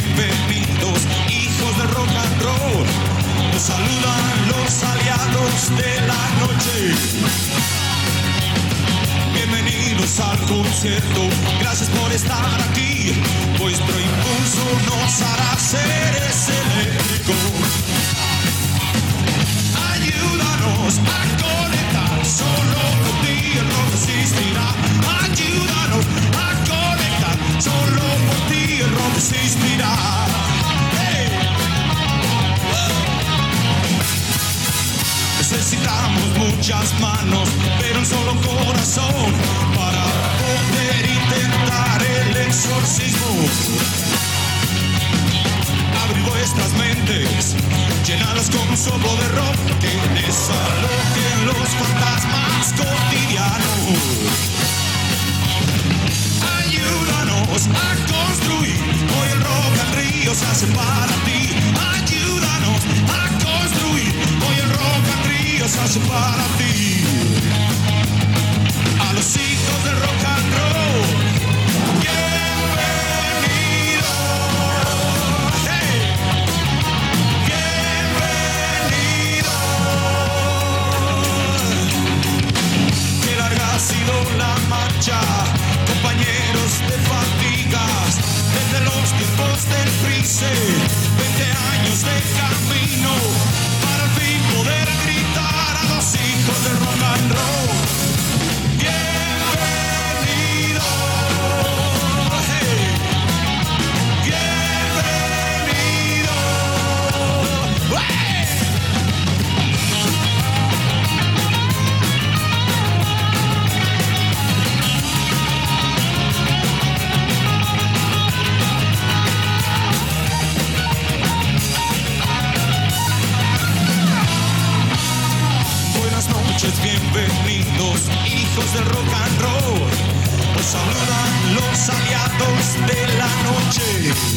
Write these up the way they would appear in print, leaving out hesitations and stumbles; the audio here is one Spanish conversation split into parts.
bienvenidos, hijos del rock and roll. Nos saludan los aliados de la noche. Bienvenidos al concierto, gracias por estar aquí. Vuestro impulso nos hará seres eléctricos. Ayúdanos a conectar, solo por ti el rock existirá. Ayúdanos a conectar, solo por ti el rock existirá. Hey. Necesitamos muchas manos, pero un solo corazón para poder intentar el exorcismo. Abrid vuestras mentes, llenadlas con un soplo de rock que desalojen los fantasmas cotidianos. Ayúdanos a construir, hoy el Rock al Río se hace para ti. Ayúdanos a construir, hoy el Rock al Río se hace para ti. A los hijos del rock and roll, bienvenidos. Hey. Bienvenidos. Qué larga ha sido la marcha, compañeros de fatigas, desde los tiempos del Freeze, 20 años de camino, para al fin poder gritar a los hijos del rock and roll. Bienvenidos, hey. Bienvenidos, hey. Buenas noches, bienvenidos, hijos del rock and roll. Os saludan los aliados de la noche.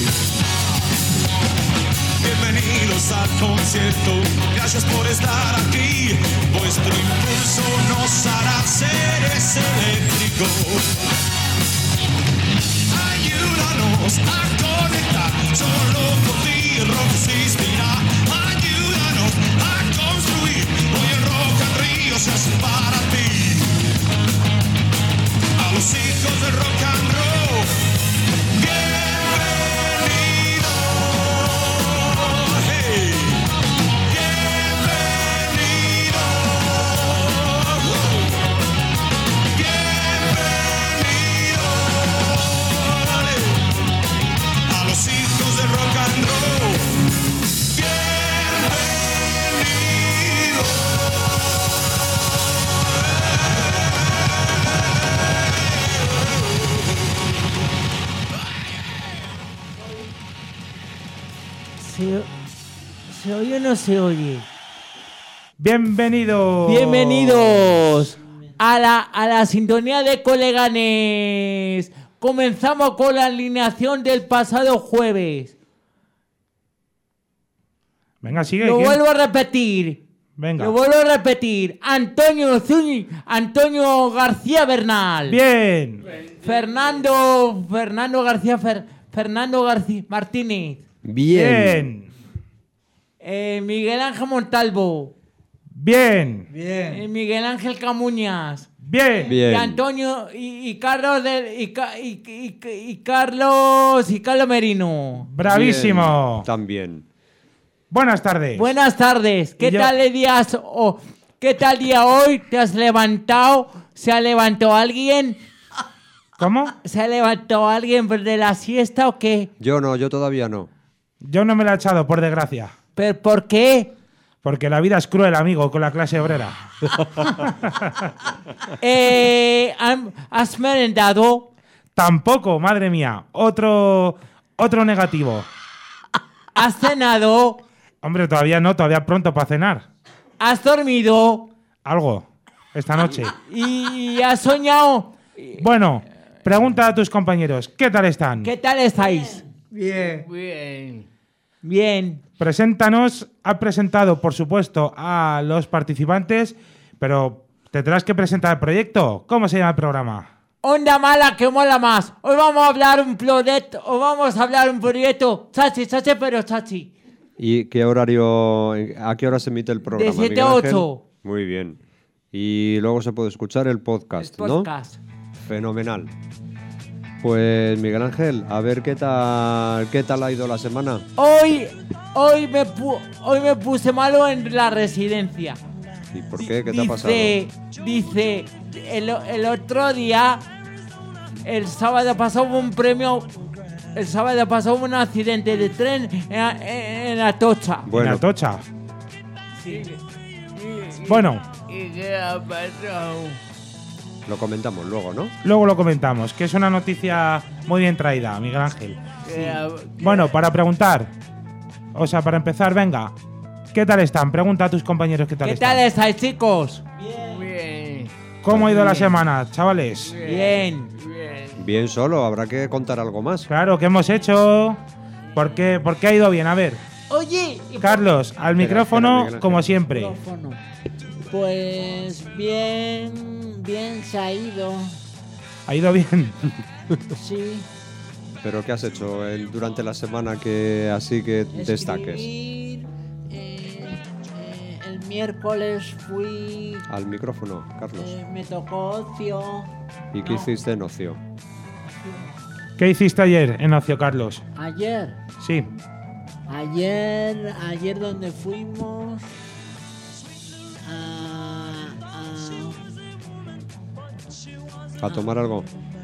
Bienvenidos al concierto, gracias por estar aquí. Vuestro impulso nos hará seres eléctricos. Ayúdanos a conectar, solo por ti el rock existirá. Ayúdanos a construir, hoy el Rock al Río se hace para ti. A los hijos del rock and roll, bienvenidos. Hey. Bienvenidos. Bienvenidos. Dale. A los hijos del rock and roll, bienvenidos. ¿Se oye o no se oye? Bienvenidos. Bienvenidos a la sintonía de Coleganes. Comenzamos con la alineación del pasado jueves. Venga, sigue. Lo ¿quién? vuelvo a repetir. Venga. Lo vuelvo a repetir. Antonio Zúñiga, Antonio García Bernal. Bien. Fernando García Martínez. Bien. Miguel Ángel Montalvo. Bien. Miguel Ángel Camuñas. Bien. Y Antonio y Carlos Carlos Merino. Bravísimo. Bien, también. Buenas tardes. Buenas tardes. ¿Qué tal el día? ¿Qué tal día hoy? ¿Te has levantado? ¿Se ha levantado alguien? ¿Cómo? ¿Se ha levantado alguien de la siesta o qué? Yo no, yo todavía no. Yo no me la he echado, por desgracia. ¿Pero por qué? Porque la vida es cruel, amigo, con la clase obrera. ¿Has merendado? Tampoco, madre mía. Otro negativo. ¿Has cenado? Hombre, todavía no, todavía pronto para cenar. ¿Has dormido? Algo, esta noche. ¿Y has soñado? Bueno, pregunta a tus compañeros, ¿qué tal están? ¿Qué tal estáis? Bien. Preséntanos. Ha presentado, por supuesto, a los participantes, pero tendrás que presentar el proyecto. ¿Cómo se llama el programa? onda mala que mola más. Hoy vamos a hablar un proyecto, chachi, pero chachi. ¿Y qué horario, a qué hora se emite el programa? De 7 a 8. Muy bien. Y luego se puede escuchar el podcast, El podcast. ¿no? Fenomenal. Pues Miguel Ángel, a ver qué tal ha ido la semana. Hoy me puse malo en la residencia. ¿Y por qué? ¿Qué te ha pasado? Dice, el otro día, el sábado pasó un accidente de tren en Atocha. ¿En Atocha? Sí. Bueno, ¿Y qué ha pasado? Lo comentamos luego, ¿no? luego lo comentamos, que es una noticia muy bien traída, Miguel Ángel. Bueno, para empezar, venga. ¿Qué tal están? Pregunta a tus compañeros qué tal ¿Qué están. tal estáis, chicos? Bien. ¿Cómo ha ido la semana, chavales? Bien. Bien solo, habrá que contar algo más. Claro, ¿qué hemos hecho? ¿Por qué ha ido bien? A ver, Oye, Carlos, al micrófono, Miguel Ángel. como siempre. Micrófono. Pues bien se ha ido. ¿Ha ido bien? Sí. ¿Pero qué has hecho durante la semana que así que destaques? Escribir, el miércoles fui. Al micrófono, Carlos. Me tocó ocio. ¿Y qué hiciste en ocio? ¿Qué hiciste ayer en ocio, Carlos? Ayer. Sí. Ayer donde fuimos. ¿A tomar algo?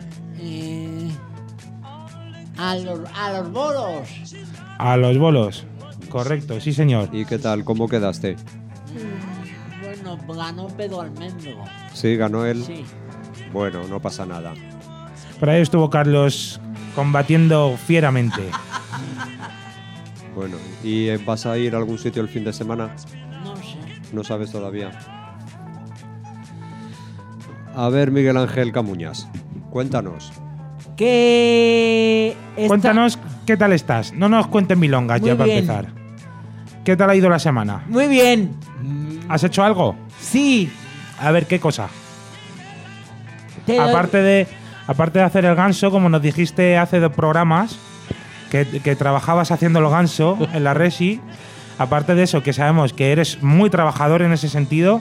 A los bolos. A los bolos. Correcto, sí, señor. ¿Y qué tal? ¿Cómo quedaste? Bueno, ganó Pedro Almendro. Sí, ganó él. Sí. Bueno, no pasa nada. Por ahí estuvo Carlos combatiendo fieramente. Bueno, ¿y vas a ir a algún sitio el fin de semana? No sé. No sabes todavía. A ver, Miguel Ángel Camuñas, cuéntanos. Cuéntanos qué tal estás. No nos cuentes milongas Muy ya para bien. empezar. ¿Qué tal ha ido la semana? Muy bien. ¿Has hecho algo? Sí. A ver, ¿qué cosa? Te doy- Aparte de hacer el ganso, como nos dijiste hace 2 programas, que trabajabas haciendo el ganso en la Resi, aparte de eso, que sabemos que eres muy trabajador en ese sentido,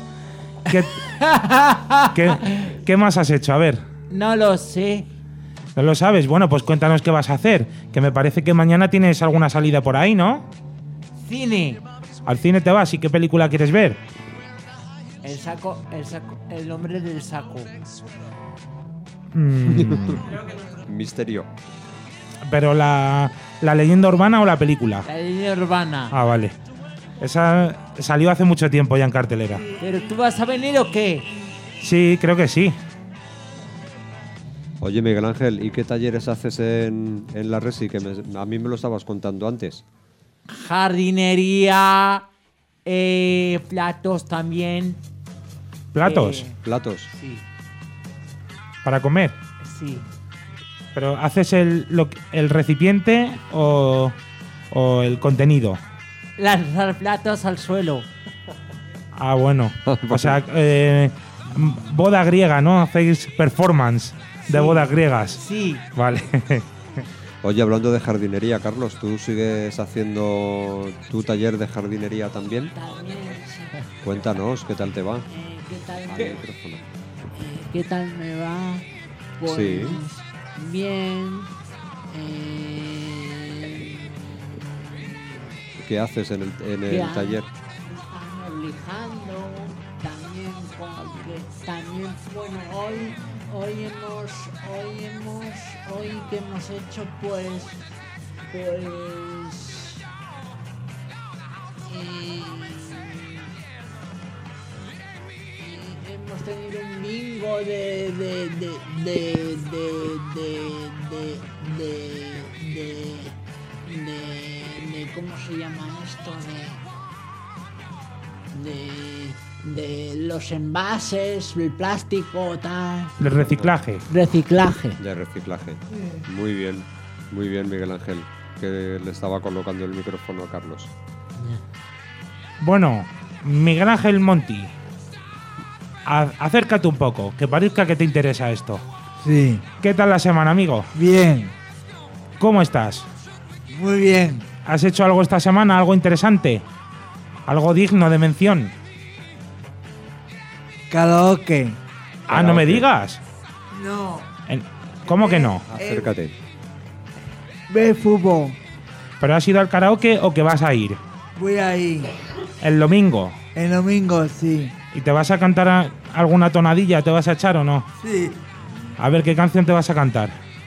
¿qué más has hecho? A ver, No lo sé. ¿no lo sabes? Bueno, pues cuéntanos qué vas a hacer, que me parece que mañana tienes alguna salida por ahí, ¿no? Cine. ¿Al cine te vas? ¿Y qué película quieres ver? El nombre del saco. Misterio. ¿Pero la leyenda urbana o la película? La línea urbana. Ah, vale. Esa salió hace mucho tiempo ya en cartelera. ¿Pero tú vas a venir o qué? Sí, creo que sí. Oye, Miguel Ángel, ¿y qué talleres haces en la Resi? Que a mí me lo estabas contando antes. Jardinería. Platos también. ¿Platos? Platos. Sí. ¿Para comer? Sí. ¿Pero haces el recipiente o el contenido? Lanzar platos al suelo. Ah, bueno. O sea, boda griega, ¿no? Hacéis performance de bodas griegas. Sí. Vale. Oye, hablando de jardinería, Carlos, ¿tú sigues haciendo tu taller de jardinería también? También, sí. Cuéntanos, ¿qué tal te va? ¿Qué tal? Al micrófono. ¿Qué tal me va? Pues Sí. bien. ¿Qué haces en el ¿Qué hago? taller? Estamos lijando. También, bueno, hoy que hemos hecho, pues hemos tenido un bingo de ¿cómo se llama esto? De los envases, el plástico, tal. El reciclaje. Reciclaje. De reciclaje. Muy bien, Miguel Ángel, que le estaba colocando el micrófono a Carlos. Bueno, Miguel Ángel Monti, acércate un poco, que parezca que te interesa esto. Sí. ¿Qué tal la semana, amigo? Bien. ¿Cómo estás? Muy bien. ¿Has hecho algo esta semana? ¿Algo interesante? ¿Algo digno de mención? Karaoke. Ah, no me Karaoke. digas. No. ¿Cómo que no? Acércate. Ve fútbol. ¿Pero has ido al karaoke o que vas a ir? Voy ahí. El domingo. El domingo, sí. ¿Y te vas a cantar alguna tonadilla? ¿Te vas a echar o no? Sí. A ver, ¿qué canción te vas a cantar?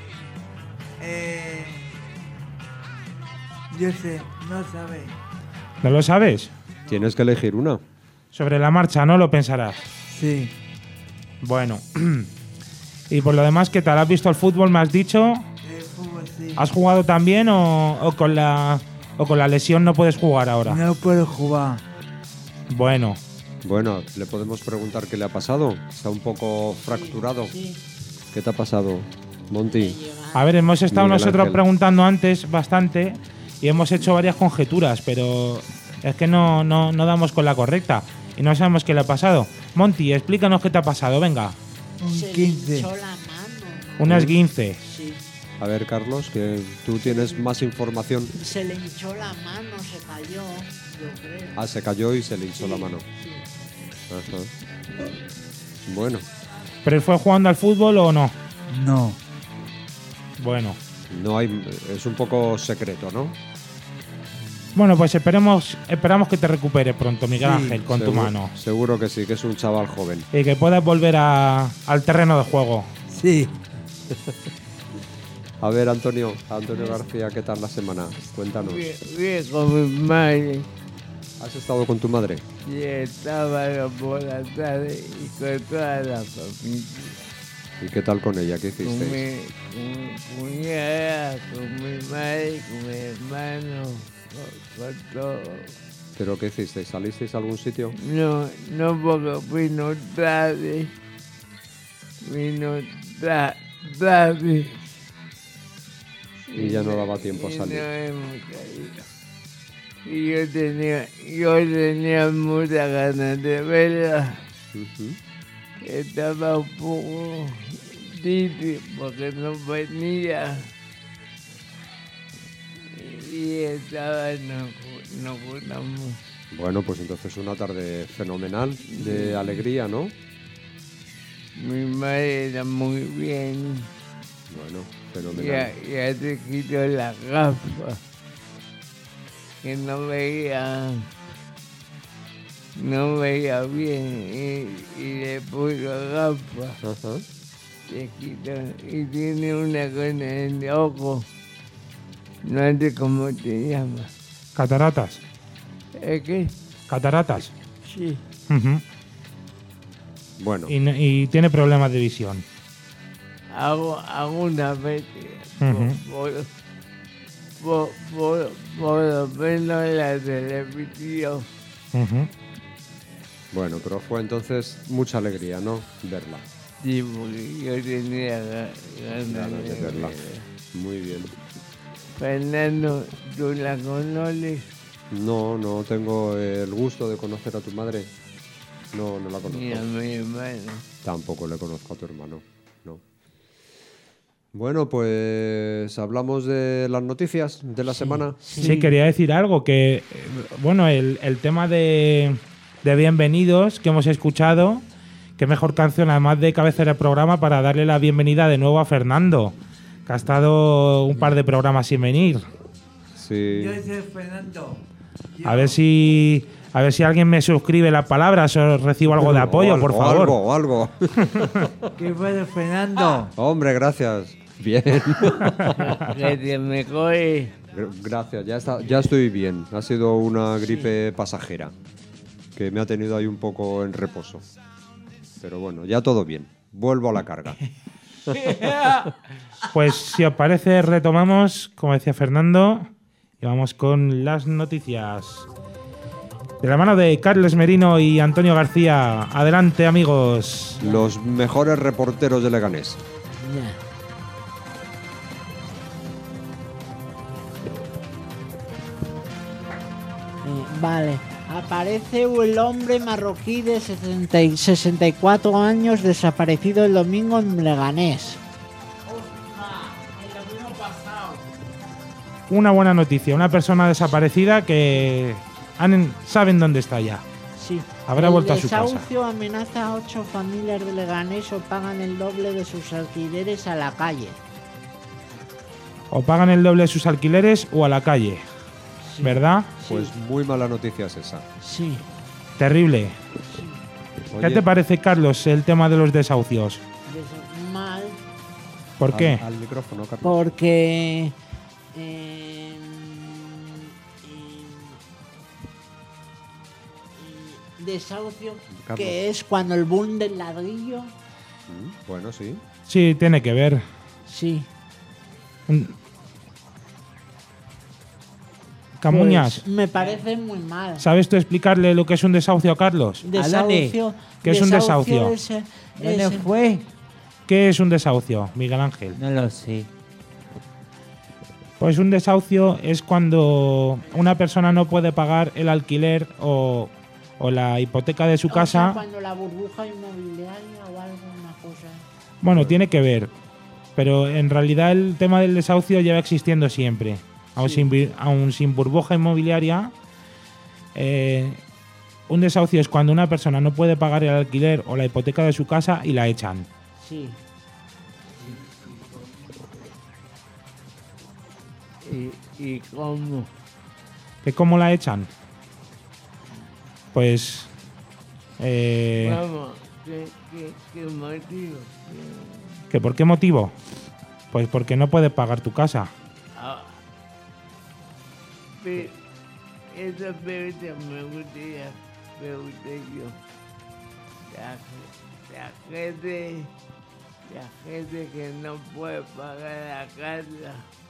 Yo sé, no sabes. ¿No lo sabes? Tienes que elegir una. Sobre la marcha, ¿no? Lo pensarás. Sí. Bueno. Y por lo demás, ¿qué tal? ¿Has visto el fútbol, me has dicho? El fútbol, sí. ¿Has jugado también o con la lesión no puedes jugar ahora? No puedo jugar. Bueno, Bueno, le podemos preguntar qué le ha pasado. Está un poco fracturado. Sí. ¿Qué te ha pasado, Monty? a ver, hemos estado Miguel nosotros Ángel. preguntando antes bastante y hemos hecho varias conjeturas, pero es que no damos con la correcta y no sabemos qué le ha pasado. Monty, explícanos qué te ha pasado, venga. Un Se le 15. hinchó la mano. Un esguince. Sí. A ver, Carlos, que tú tienes más información. Se le hinchó la mano, se cayó, yo creo. Ah, se cayó y se le hinchó la mano. Sí. Ajá. Bueno, ¿Pero fue jugando al fútbol o no? No. Bueno. no hay, es un poco secreto, ¿no? Bueno, pues esperamos que te recuperes pronto, Miguel Sí, Ángel, con tu Seguro- mano. Seguro que sí, que es un chaval joven. Y que puedas volver al terreno de juego. Sí. A ver, Antonio García, ¿qué tal la semana? Cuéntanos. Bien con mi madre. ¿Has estado con tu madre? Y estaba por la tarde y con toda la familia. ¿Y qué tal con ella? ¿Qué Con hicisteis? mi cuñada, con mi madre, con mi hermano, con todo. ¿Pero qué hicisteis? ¿Salisteis a algún sitio? No, no porque vino tarde. Vino tarde. Y ya no daba tiempo a Y salir. no hemos caído. Y yo tenía muchas ganas de verla. Ujú. Estaba un poco triste porque no venía. Y estaba no juntamos. Bueno, pues entonces una tarde fenomenal de alegría, ¿no? Mi madre era muy bien. Bueno, fenomenal. Ya se quitó la gafa. Que no veía bien y le puso gafa. Ajá. Se quitó y tiene una cosa en el ojo. No sé cómo te llama. Cataratas. ¿Es que? Cataratas. Sí. Ujú. Bueno, Y tiene problemas de visión. Hago una vez Ujú. por lo menos la televisión. Ujú. bueno, pero fue entonces mucha alegría, ¿no? Verla. Sí, porque yo tenía ganas Ganas de verla. verla. Muy bien. Fernando, ¿tú la conoces? No, no tengo el gusto de conocer a tu madre. No, no la conozco. Ni a mi hermano. Tampoco le conozco a tu hermano. No. Bueno, pues hablamos de las noticias de la semana. Sí, quería decir algo, que bueno, el tema de Bienvenidos que hemos escuchado, qué mejor canción además de cabecera de programa para darle la bienvenida de nuevo a Fernando, que ha estado un par de programas sin venir. Sí. Yo soy Fernando. A ver si alguien me suscribe las palabras o recibo algo de apoyo, por favor. Algo. ¿Qué fue Fernando? Hombre, gracias. Bien. Que te mejore. Gracias, ya estoy bien. Ha sido una gripe pasajera que me ha tenido ahí un poco en reposo. Pero bueno, ya todo bien. Vuelvo a la carga. Pues si os parece, retomamos, como decía Fernando, y vamos con las noticias. De la mano de Carles Merino y Antonio García. Adelante, amigos. Los mejores reporteros de Leganés. Ya. Vale. Aparece el hombre marroquí de 64 años desaparecido el domingo en Leganés. una buena noticia. Una persona desaparecida que saben dónde está ya. Sí. Habrá vuelto a su casa. El desahucio amenaza a 8 familias de Leganés o pagan el doble de sus alquileres a la calle. O pagan el doble de sus alquileres o a la calle. Sí. ¿Verdad? Pues muy mala noticia es esa. Sí. Terrible. ¿Qué Oye, te parece, Carlos, el tema de los desahucios? Mal. ¿Por qué? Al micrófono, Carlos. Porque desahucio, Carlos. que es cuando el boom del ladrillo. Bueno, sí. Sí, tiene que ver. Sí. Camuñas, Pues me parece muy mal. ¿sabes tú explicarle lo que es un desahucio a Carlos? Desahucio. ¿Qué es un desahucio? ¿Dónde fue? ¿Qué es un desahucio, Miguel Ángel? No lo sé. Pues un desahucio es cuando una persona no puede pagar el alquiler o la hipoteca de su O sea, casa. cuando la burbuja inmobiliaria o alguna cosa. Bueno, tiene que ver. Pero en realidad el tema del desahucio lleva existiendo siempre. Aún sin burbuja inmobiliaria, un desahucio es cuando una persona no puede pagar el alquiler o la hipoteca de su casa y la echan. Sí. ¿Y cómo? ¿Que cómo la echan? Pues Vamos, ¿qué motivo? ¿que por qué motivo? Pues porque no puede pagar tu casa. Pero esa pregunta me gustaría preguntar yo. La gente que no puede pagar la casa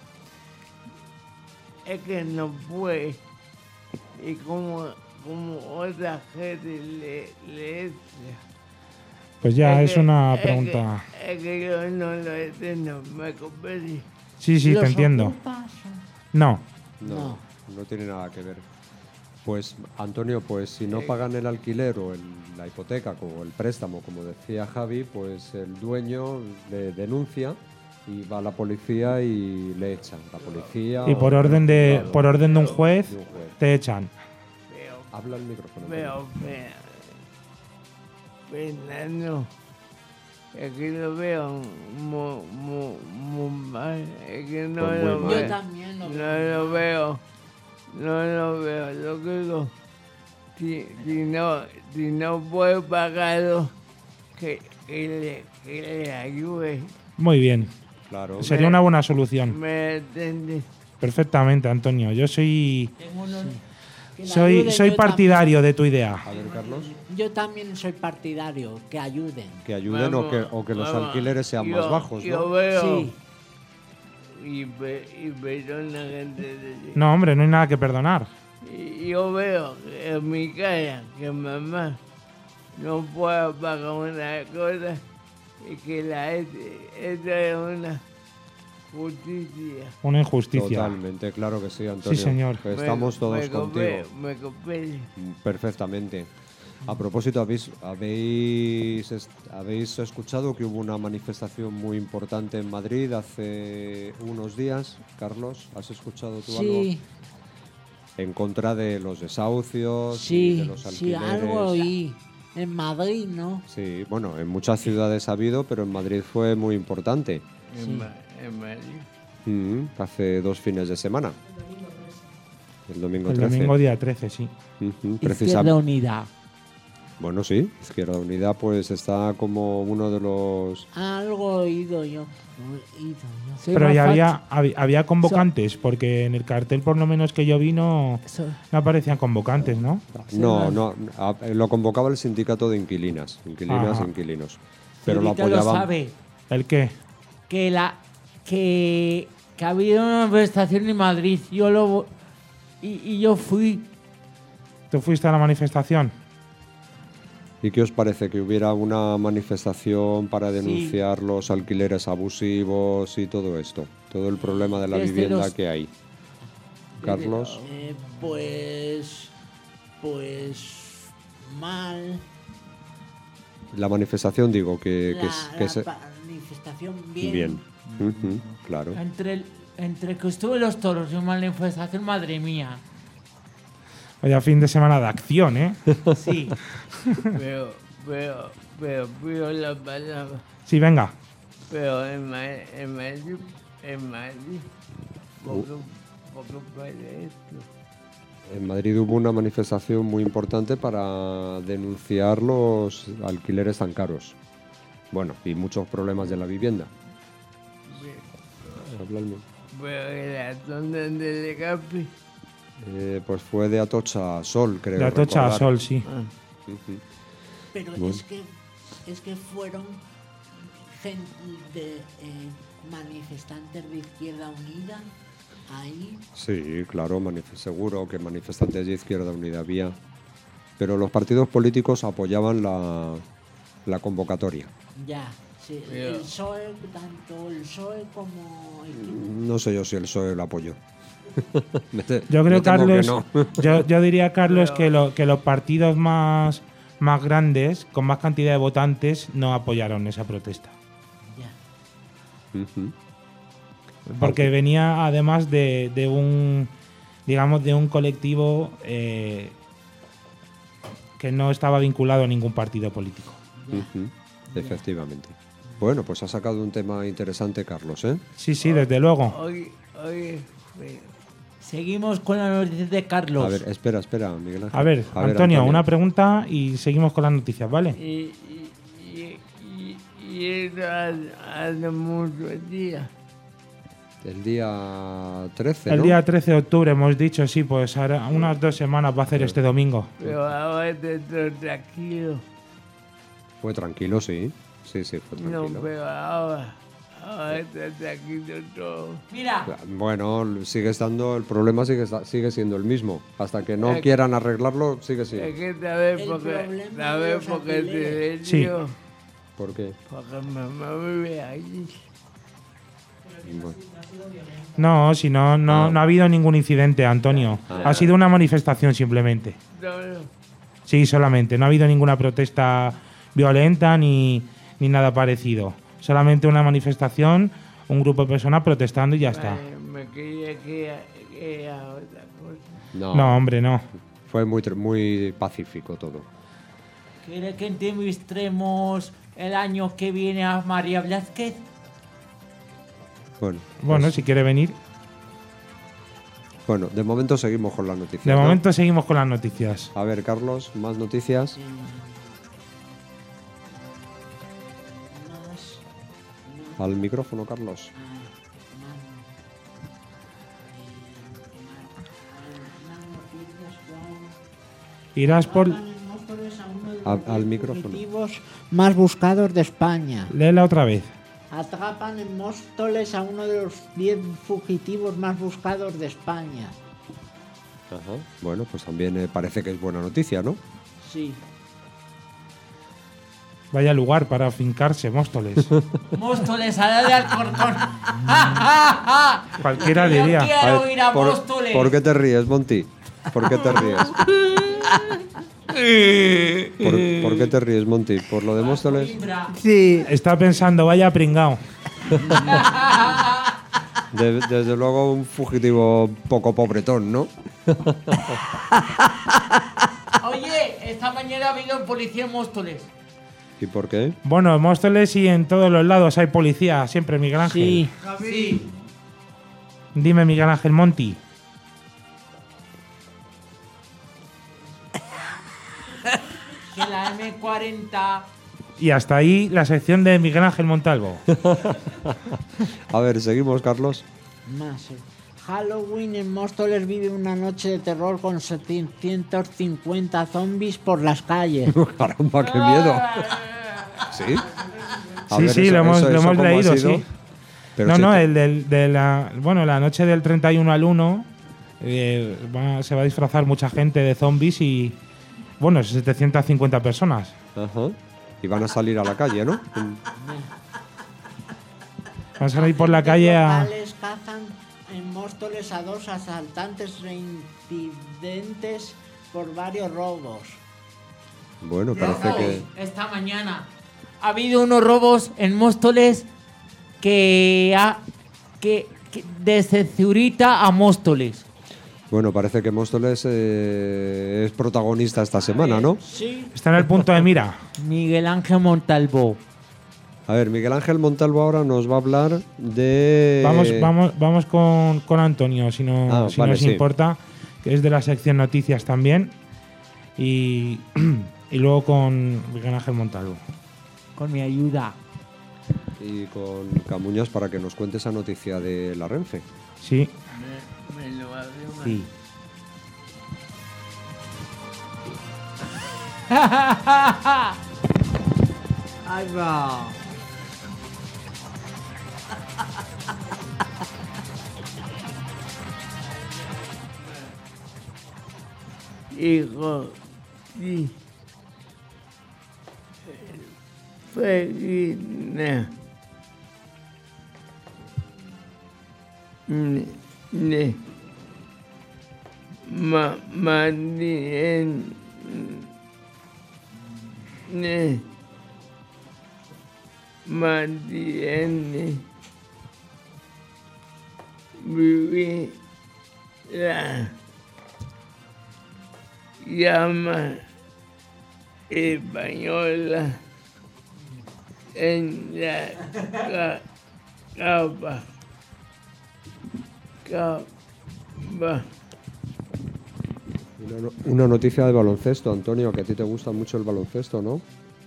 es que no puede. Y como otra gente le echa. Pues ya es que- una es pregunta. Es que yo no lo entiendo, me comprendí. Sí, sí, te ¿Los entiendo. ocupas? No. No tiene nada que ver. Pues, Antonio, pues si no pagan el alquiler o la hipoteca o el préstamo, como decía Javi, pues el dueño le denuncia y va a la policía y le echan. La policía. Y por orden de un juez de un juez. te echan. Habla el micrófono. Pero, Fernando, es que lo veo muy mal. Es que no Pues muy lo mal. veo. Yo también lo No veo. lo veo. No lo veo. Lo que digo, si no puedo pagarlo, que le ayude. Muy bien. Claro. Sería una buena solución. ¿Me entiendes? Perfectamente, Antonio. Yo soy Que la soy ayuden, soy yo partidario de tu idea. A ver, Carlos. Yo también soy partidario, que ayuden. Que ayuden o que los Vamos, alquileres sean más bajos, Yo ¿no? veo. Sí. Y perdona, gente. de- No, hombre, no hay nada que perdonar. Y yo veo en mi casa que mamá no puede pagar una cosa y que esto es una justicia. Una injusticia. Totalmente, claro que sí, Antonio. Sí, señor. Que estamos todos contigo. Me compré. Perfectamente. A propósito, ¿habéis escuchado que hubo una manifestación muy importante en Madrid hace unos días? Carlos, ¿has escuchado tú algo? Sí, En contra de los desahucios y de sí, los sí, alquileres. algo oí. En Madrid, ¿no? Sí, bueno, en muchas ciudades ha habido, pero en Madrid fue muy importante. En Madrid. Hace 2 fines de semana. El domingo El 13. domingo día 13, sí. Izquierda Unida. Bueno, sí, Izquierda Unida pues está como uno de los... Algo oído yo. Soy Pero más ya facha. había convocantes, porque en el cartel por lo menos que yo vi no aparecían convocantes, ¿no? No, lo convocaba el sindicato de inquilinas e Ajá. inquilinos. Pero lo Felipe lo apoyaban... sabe. ¿El qué? Que ha habido una manifestación en Madrid. Y yo fui. ¿Tú fuiste a la manifestación? ¿Y qué os parece que hubiera una manifestación para denunciar los alquileres abusivos y todo esto? Todo el problema de la Desde vivienda los- que hay. Carlos, Pues mal. la manifestación digo que La se... manifestación bien. Bien. Claro. Entre Entre que estuve en los toros y una manifestación, madre mía. Vaya fin de semana de acción, ¿eh? Sí. Pero, pido la palabra. Sí, venga. Pero en Madrid, ¿por qué pasa esto? En Madrid hubo una manifestación muy importante para denunciar los alquileres tan caros. Bueno, y muchos problemas de la vivienda. Háblame. Pero en la zona de Legapi. Pues fue de Atocha a Sol, creo. De Atocha a recordar. Sol, sí. Ujú. Pero Bueno. es que fueron gente de manifestantes de Izquierda Unida ahí. Sí, claro, seguro que manifestantes de Izquierda Unida había. Pero los partidos políticos apoyaban la convocatoria. Ya, sí. Pero- El PSOE, tanto el PSOE como No sé yo si el PSOE lo apoyó. Yo creo, Me temo que Carlos, no. yo diría, Carlos, Pero- que los partidos más grandes, con más cantidad de votantes, no apoyaron esa protesta. ya. Ujú. Porque venía además de un, digamos, de un colectivo que no estaba vinculado a ningún partido político. Ujú. Efectivamente. Bueno, pues ha sacado un tema interesante, Carlos, ¿eh? Sí, sí, desde luego. Oye, Seguimos con la noticia de Carlos. A ver, espera, Miguel Ángel. A ver, Antonio, una pregunta y seguimos con las noticias, ¿vale? y eso hace muchos días. El día 13, El ¿no? día 13 de octubre hemos dicho, sí, pues ahora unas 2 semanas va a hacer este domingo. Pero ahora estoy tranquilo. Fue tranquilo, sí. Sí, fue No, tranquilo. pero ahora estoy tranquilo todo. Mira, Bueno, sigue estando, el problema sigue siendo el mismo. Hasta que no Es- quieran arreglarlo, sigue Es siendo. que sabes El por qué. problema ¿Sabes de los por qué te alquileres. Sí. digo? ¿Por qué? Porque mamá vive allí. Bueno, No, si no ha habido ningún incidente, Antonio. Ha sido una manifestación simplemente. No, no. Sí, solamente. No ha habido ninguna protesta violenta ni nada parecido. Solamente una manifestación, un grupo de personas protestando y ya está. Vale, me quería que era otra cosa. No, hombre, no. Fue muy pacífico todo. ¿quiere que entrevistemos el año que viene a María Blázquez? Bueno, Bueno, si quiere venir. bueno, de momento seguimos con las noticias. De ¿no? momento seguimos con las noticias. A ver, Carlos, más noticias. Al micrófono, Carlos. Irás por... Al micrófono. Fugitivos más buscados de España. Léela otra vez. Atrapan en Móstoles a uno de los 10 fugitivos más buscados de España. Ajá. Bueno, pues también parece que es buena noticia, ¿no? Sí. Vaya lugar para fincarse, Móstoles. Móstoles, a la de Alcorcón. Cualquiera Yo diría. quiero ver, ir a Móstoles. ¿Por qué te ríes, Monty? ¿Por qué te ríes? ¿Por qué te ríes, Monty? ¿Por lo de Móstoles? Sí. Está pensando, vaya pringao. Desde luego un fugitivo poco pobretón, ¿no? Oye, esta mañana ha habido un policía en Móstoles. ¿Y por qué? Bueno, en Móstoles y en todos los lados hay policía, siempre, Miguel Ángel. Sí. Sí. Dime, Miguel Ángel Monti. Que la M40. Y hasta ahí la sección de Miguel Ángel Montalvo. A ver, seguimos, Carlos. Más. Halloween en Móstoles vive una noche de terror con 750 zombies por las calles. Caramba, qué miedo. ¿Sí? A Sí, ver, sí, lo hemos ¿cómo ha leído, sido? sí. Pero No, si no, te- la noche del 31 al 1 se va a disfrazar mucha gente de zombies y, bueno, 750 personas. Ajá. Y van a salir a la calle, ¿no? Van a salir por la calle a... Locales cazan en Móstoles a 2 asaltantes reincidentes por varios robos. Bueno, parece que... Esta mañana ha habido unos robos en Móstoles que desde Zurita a Móstoles. Bueno, parece que Móstoles es protagonista esta semana, ¿no? Sí. Está en el punto de mira. Miguel Ángel Montalvo. A ver, Miguel Ángel Montalvo ahora nos va a hablar de... Vamos con Antonio, si no vale, os sí. importa, que es de la sección noticias también. Y luego con Miguel Ángel Montalvo. Con mi ayuda. Y con Camuñas para que nos cuente esa noticia de la Renfe. Sí. Me lo abre más. Sí. Ahí va. Hijo, sí. Fegina. Mantiene vivir la llama española en la capa. Una noticia de baloncesto, Antonio, que a ti te gusta mucho el baloncesto, ¿no?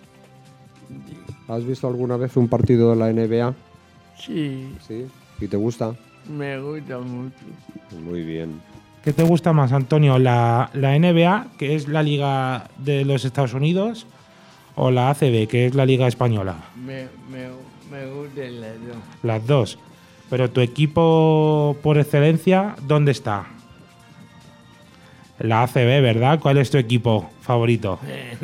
¿Has visto alguna vez un partido de la NBA? Sí, Sí. ¿Y te gusta? me gusta mucho. Muy bien. ¿Qué te gusta más, Antonio? ¿La NBA, que es la liga de los Estados Unidos, o la ACB, que es la liga española? Me gustan las dos. Las dos. Pero tu equipo por excelencia, ¿dónde está? La ACB, ¿verdad? ¿Cuál es tu equipo favorito?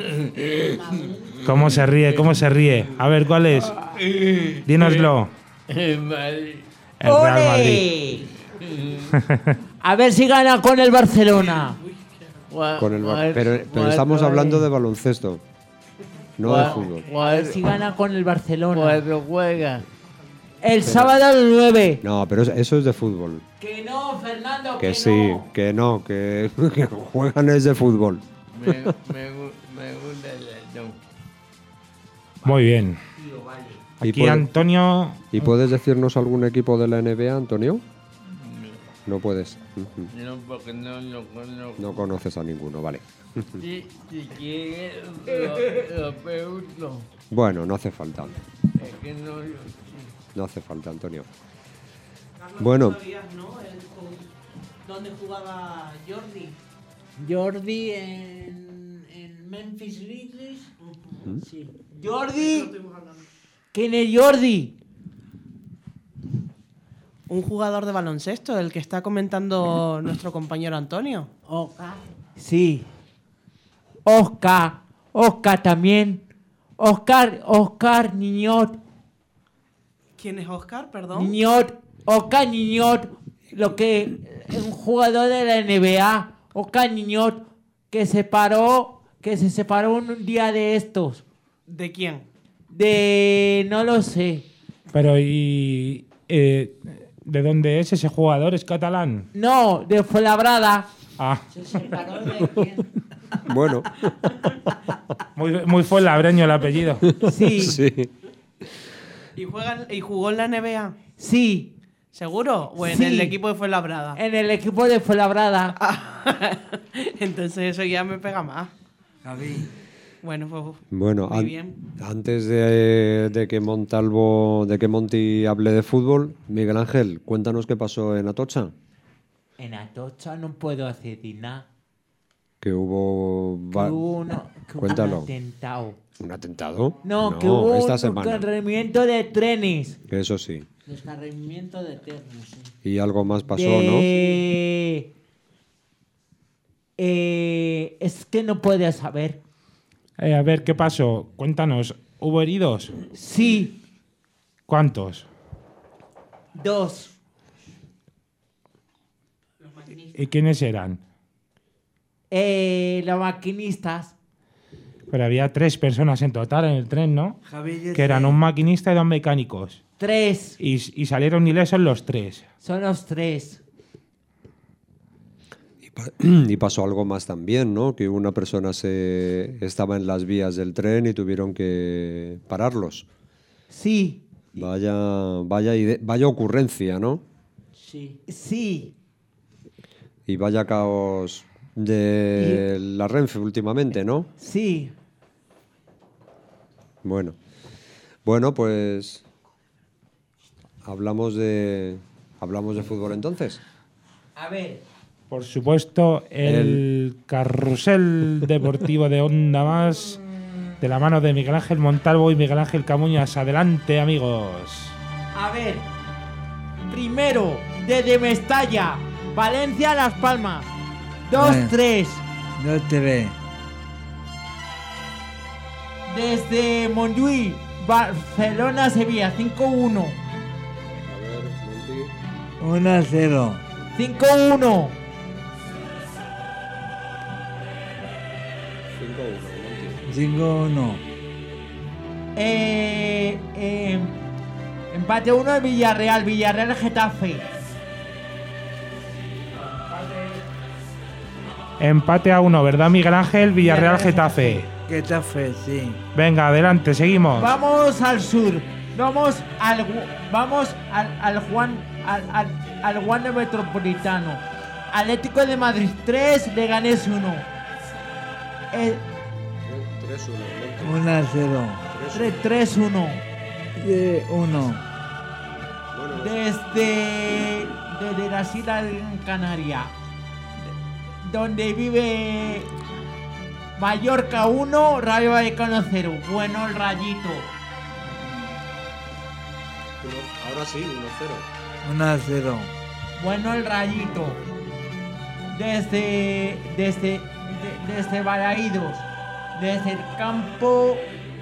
¿Cómo se ríe? ¿Cómo se ríe? A ver, ¿cuál es? Dínoslo. Madrid. El Real Madrid. A ver si gana con el Barcelona. Con pero estamos hablando de baloncesto, no de fútbol. A ver si gana con el Barcelona. Cuando juega. El sábado a las 9. No, pero eso es de fútbol. Que no, Fernando, Que sí, que no, que juegan es de fútbol. Me gusta las dos. Muy bien. ¿Y Aquí Antonio. ¿Y puedes decirnos algún equipo de la NBA, Antonio? No puedes. Ujú. No, porque no lo conozco. No conoces a ninguno, vale. Si quieres, lo pregunto. Bueno, no hace falta. Es que no lo sé. No hace falta, Antonio. Bueno, ¿Dónde jugaba Jordi? Jordi en Memphis Grizzlies. Sí. Jordi. ¿Quién es Jordi? Un jugador de baloncesto, el que está comentando nuestro compañero Antonio. Oka. Sí. Oscar también. Oscar Niñot. ¿Quién es Oscar, perdón? Oscar Niñot. Lo que es un jugador de la NBA. Oscar Niñot. Que se separó un día de estos. ¿De quién? No lo sé. Pero ¿y de dónde es ese jugador? ¿Es catalán? No, de Fuenlabrada. Ah, ¿Se separó de quién? bueno. muy fuenlabreño el apellido. Sí. Sí. ¿Y jugó en la NBA? Sí. ¿Seguro? ¿O en Sí. el equipo de Fuenlabrada? En el equipo de Fuenlabrada. Entonces eso ya me pega más. Bueno, pues Bueno, muy bien. antes de que Monty hable de fútbol, Miguel Ángel, cuéntanos qué pasó en Atocha. En Atocha no puedo hacer nada. Que hubo... Que hubo un Cuéntalo. atentado. ¿Un atentado? No, que hubo esta un semana. cargamento de trenes. Eso sí. Descarrimiento de ternos. Sí. Y algo más pasó, Es que no puedo saber. A ver, ¿qué pasó? Cuéntanos. ¿Hubo heridos? Sí, ¿Cuántos? 2. ¿Y quiénes eran? Los maquinistas. Pero había 3 personas en total en el tren, ¿no? Javi, Que eran un maquinista y 2 mecánicos. 3. Y salieron ilesos los 3. Son los 3. Y pasó algo más también, ¿no? Que una persona estaba en las vías del tren y tuvieron que pararlos. Sí. Vaya ocurrencia, ¿no? Sí. Sí. Y vaya caos de la Renfe últimamente, ¿no? Sí. Bueno, pues hablamos de fútbol entonces. A ver. Por supuesto, el carrusel deportivo de Onda Más, de la mano de Miguel Ángel Montalvo y Miguel Ángel Camuñas. Adelante, amigos. A ver. Primero, desde Mestalla, Valencia, Las Palmas. 2-3. No te ve. Desde Montjuïc, Barcelona, Sevilla. 5-1. 1-0. 5-1. 5-1. Empate 1 el Villarreal, Getafe. Empate a 1, ¿verdad, Miguel Ángel? Villarreal, Getafe. Getafe, sí. Venga, adelante, seguimos. Vamos al sur. Vamos al Wanda Metropolitano. Atlético de Madrid 3, Leganés 1. 1-0. 3-1. 1. Desde las Islas Canarias, donde vive Mallorca 1, Rayo Vallecano 0. Bueno, el Rayito. Ahora sí, 1-0. Bueno, el Rayito. Desde Balaídos, desde el campo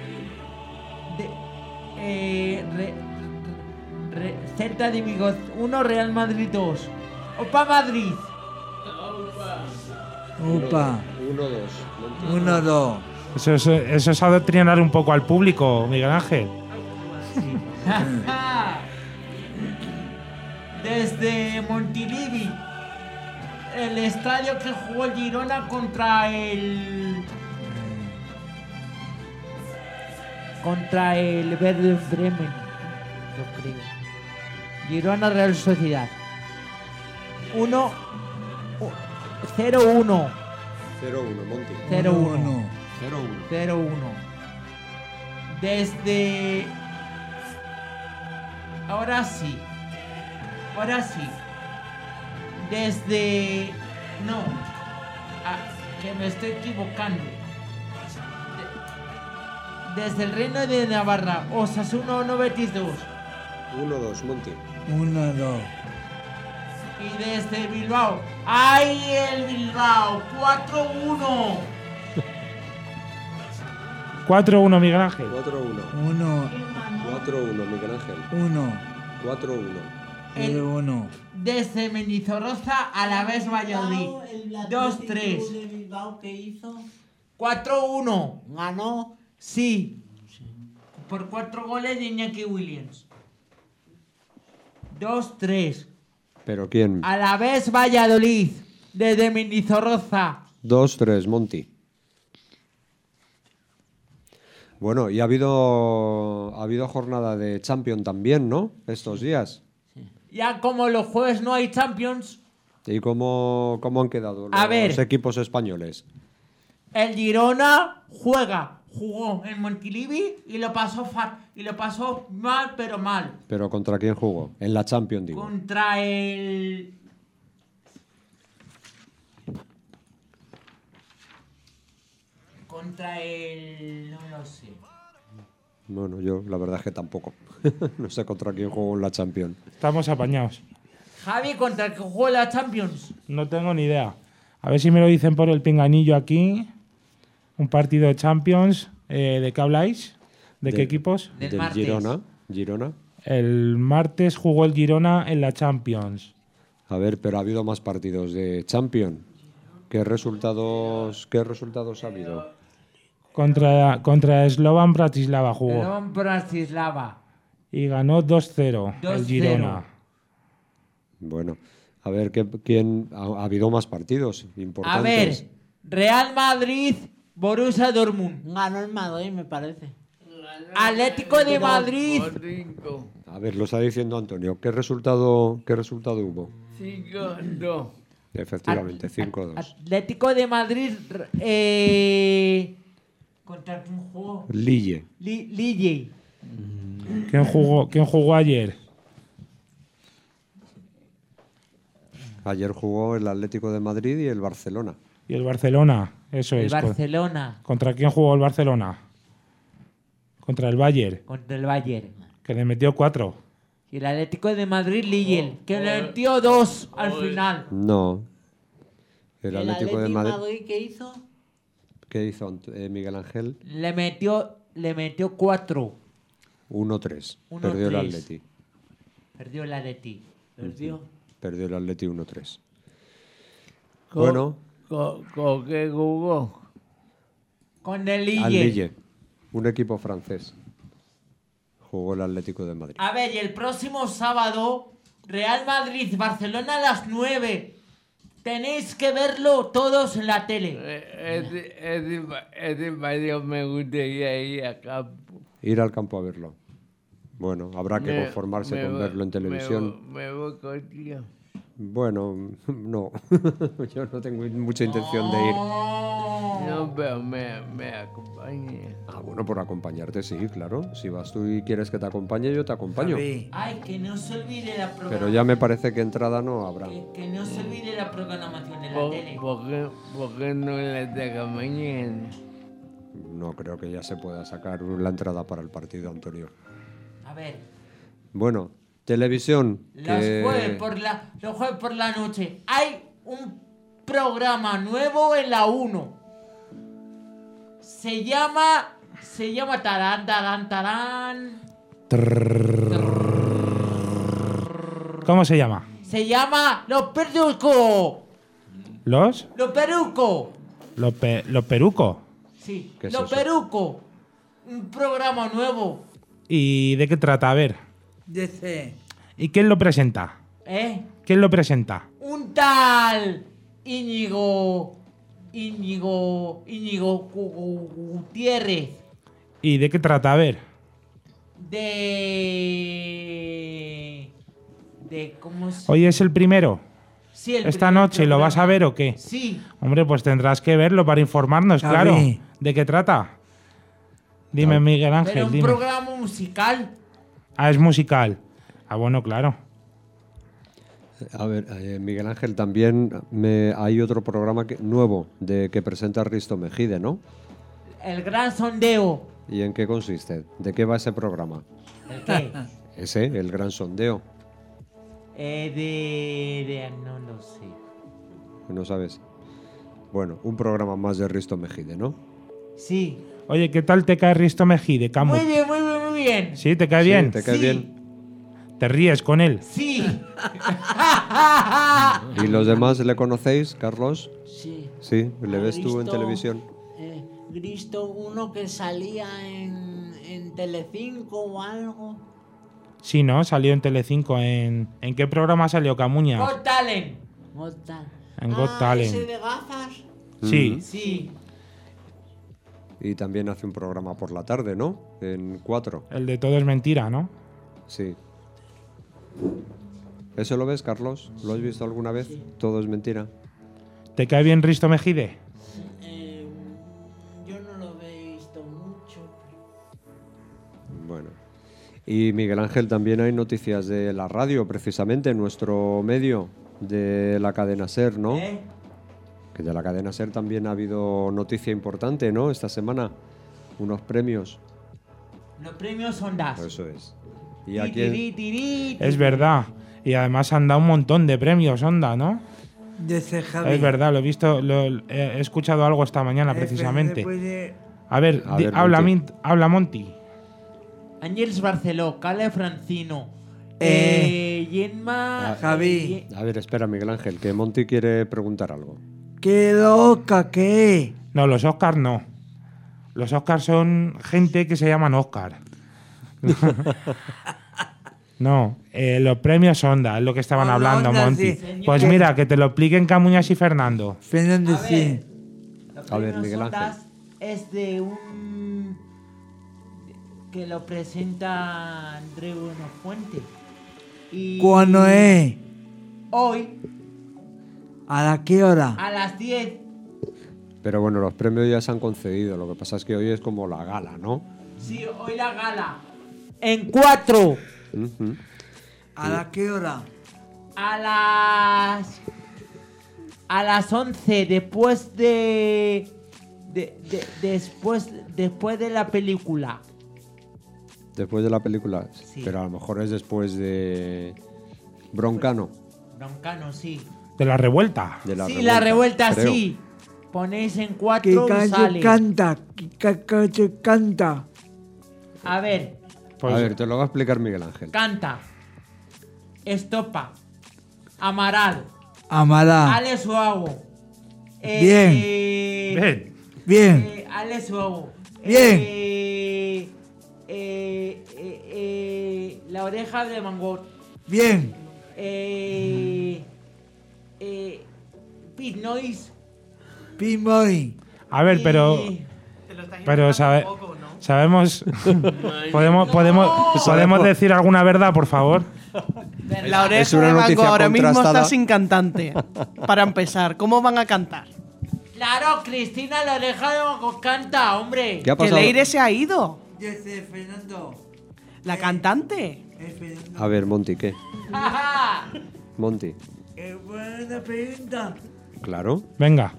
de Celta de Vigo 1, Real Madrid 2. Opa Madrid. Upa. 1-2. 1-2. Eso es adoctrinar un poco al público, Miguel Ángel. Desde Montilivi, el estadio que jugó el Girona contra el Werder Bremen, yo creo. Girona Real Sociedad 0-1. 0-1, Monti. 0-1. 0-1. Desde... Ahora sí. Desde... No. Que me estoy equivocando. Desde el Reino de Navarra, Osasuna 1, Betis 2. 1-2, Monti. 1-2. Y desde Bilbao, ¡ay, el Bilbao! 4-1. 4-1, Miguel Ángel. 1. 4-1, Miguel Ángel. 1. 4-1. Desde Mendizorroza, Alavés Valladolid. 2-3. ¿De Bilbao qué hizo? 4-1. ¿Ganó? Sí. Por 4 goles de Iñaki Williams. 2-3. ¿Pero quién? Alavés Valladolid. Desde Mendizorroza. 2-3, Monti. Bueno, y ha habido jornada de Champions también, ¿no? Estos días. Ya como los jueves no hay Champions, ¿Y cómo han quedado A ver. los equipos españoles? el Girona jugó en Montilivi y lo pasó mal, pero mal. ¿Pero contra quién jugó? En la Champions, digo. Contra el... No lo sé. Bueno, yo la verdad es que tampoco. No sé contra quién jugó en la Champions. Estamos apañados. Javi, ¿contra el que jugó la Champions? No tengo ni idea. A ver si me lo dicen por el pinganillo aquí. Un partido de Champions. ¿De qué habláis? ¿De qué equipos? Del martes. Girona. El martes jugó el Girona en la Champions. A ver, pero ha habido más partidos de Champions. ¿Qué resultados ha habido? Contra Slovan Bratislava jugó. Slovan Bratislava. Y ganó 2-0 el 2-0. Girona. Bueno, a ver, ¿quién ha habido más partidos importantes? A ver, Real Madrid, Borussia Dortmund. Ganó el Madrid, me parece. Atlético de Madrid. A ver, lo está diciendo Antonio. ¿Qué resultado hubo? 5-2. Efectivamente, 5-2. Atlético de Madrid. ¿Contra quién jugó? Lille. Lille. ¿Quién jugó ayer? Ayer jugó el Atlético de Madrid y el Barcelona. Y el Barcelona, eso El es. Barcelona. ¿Contra quién jugó el Barcelona? Contra el Bayern, Contra el Bayern. que le metió 4. Y el Atlético de Madrid, Lille, que le metió 2 al final. No. El Atlético de Madrid. ¿Qué hizo? ¿Qué hizo Miguel Ángel? Le metió 4. 1-3. 1-3. Perdió el Atleti. Perdió el Atleti. Perdió el Atleti 1-3. Co- Bueno, ¿Con qué jugó? Con el al Lille. Lille. Un equipo francés. Jugó el Atlético de Madrid. A ver, y el próximo sábado, Real Madrid, Barcelona a las 9. Tenéis que verlo todos en la tele. Ese partido me gustaría ir a campo. Ir al campo a verlo. Bueno, habrá que Me- conformarse me con voy- verlo en televisión. Me voy contigo. Bueno, no. Yo no tengo mucha intención de ir. No, pero me acompañe. Ah, bueno, por acompañarte, sí, claro. Si vas tú y quieres que te acompañe, yo te acompaño. Javi, Ay, que no se olvide la programación. Pero ya me parece que entrada no habrá. Que no se olvide la programación de la ¿Por, tele. por qué no le toca mañana? No creo que ya se pueda sacar la entrada para el partido, Antonio. A ver, Bueno, televisión. los que- jueves por la noche hay un programa nuevo en la 1. Se llama Tarán, Tarán, Tarán. ¿Cómo se llama? Se llama Los Perucos. ¿Los? Los Perucos. Los perucos. Sí, ¿Qué es Los eso? Perucos. Un programa nuevo. ¿Y de qué trata? A ver. dice, ¿Y quién lo presenta? ¿Quién lo presenta? Un tal Íñigo Gutiérrez ¿Y de qué trata? A ver. de ¿cómo se Hoy es el primero. Sí, el ¿Esta primer noche lo vas a programa. ver o qué? Sí, Hombre, pues tendrás que verlo para informarnos, Javi. claro. ¿De qué trata? Dime, Miguel pero Ángel, un dime. programa musical. Ah, es musical. Ah, bueno, claro. A ver, Miguel Ángel, también hay otro programa nuevo que presenta Risto Mejide, ¿no? El gran sondeo. ¿Y en qué consiste? ¿De qué va ese programa? ¿El qué? Ese, el gran sondeo. No lo sé. No sabes. Bueno, un programa más de Risto Mejide, ¿no? Sí. Oye, ¿qué tal te cae Risto Mejide, Camu? Muy bien, muy bien, muy bien. ¿Sí? ¿Te cae Sí, bien? ¿te cae Sí. bien? ¿Te ríes con él? Sí. ¿Y los demás le conocéis, Carlos? Sí. Sí, ¿le ves tú en Cristo, televisión? Cristo, uno que salía en Telecinco o algo. Sí, ¿no? Salió en Telecinco. ¿En qué programa salió Camuña? Got Talent. Got En Got Talent. ¿Ese de gafas? Sí. Sí. Y también hace un programa por la tarde, ¿no? En 4. El de Todo es Mentira, ¿no? Sí. ¿Eso lo ves, Carlos? ¿Lo has visto alguna vez? Todo es mentira. ¿Te cae bien Risto Mejide? Yo no lo he visto mucho. Bueno. Y Miguel Ángel, también hay noticias de la radio, precisamente, en nuestro medio de la cadena SER, ¿no? Que de la cadena SER también ha habido noticia importante, ¿no? Esta semana, unos premios. Los premios Ondas. Eso es. ¿Y a quién? Es verdad. Y además han dado un montón de premios, Onda, ¿no? dice Javi. Es verdad, lo he visto, he escuchado algo esta mañana precisamente. A ver, A ver, habla, Monty. habla Monty. Ángels Barceló, Cale Francino. Yenma. Javi. A ver, espera, Miguel Ángel, que Monty quiere preguntar algo. ¡Qué loca, qué! No, los Oscars no. Los Oscars son gente que se llaman Oscar. No, los premios Onda, es lo que estaban hablando, Onda, Monty. sí. Pues mira, que te lo expliquen Camuñas y Fernando. Fernando, A sí. ver, los A ver, premios Miguel Ángel. Ondas es de un... que lo presenta Andreu Buenafuente. Y ¿Cuándo es? hoy, ¿A la qué hora? a las 10, Pero bueno, los premios ya se han concedido. Lo que pasa es que hoy es como la gala, ¿no? sí, hoy la gala. En 4, Ujú. ¿A la qué hora? a las 11, después de después de la película. Después de la película. Sí. Pero a lo mejor es después de Broncano. Broncano, sí. De la revuelta. De la Sí, revuelta, la revuelta, creo. sí. Ponéis en ¿Qué 4 y calle sale. canta? ¿Qué calle canta? A ver, Pues, A ver, te lo va a explicar Miguel Ángel. canta. Estopa. Amaral. Amará. Ale Suago. bien. Bien. Ale Suago. Bien. La oreja de Mangot. Bien. Pit Noise. Pimoy. A ver, pero Te lo estás Pero inventando un poco, ¿no? sabemos podemos decir alguna verdad, por favor. La oreja Es una de Van noticia Gogh ahora mismo contrastada. está sin cantante. Para empezar, ¿cómo van a cantar? Claro, Cristina, la oreja de Mangot canta, hombre. ¿Qué ha Que pasado? Leire se ha ido. Yo sé, Fernando. La cantante. Fernando. A ver, Monty, ¿qué? Monty. Buena pregunta. Claro. Venga.